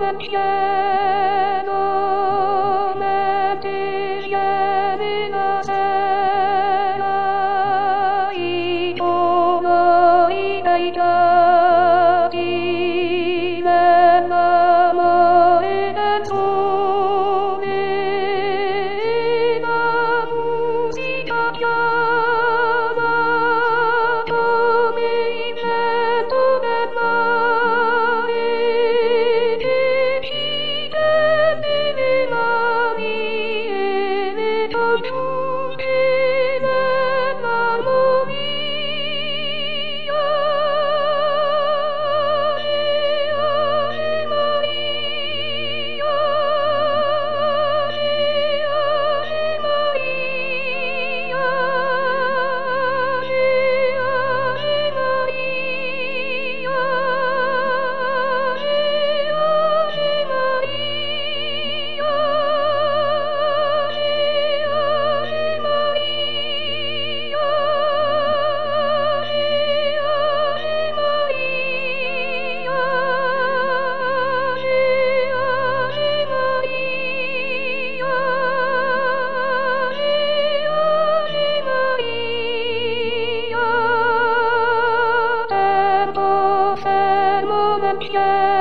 del cielo, metti ieri la sera, i colori dei giardini, nell'amore del sole, la musica chiama come il vento del mare, che gira nelle mani e le congiunge nell'armonia. Ave Maria, Ave Maria, Ave Maria, tempo fermo del cielo.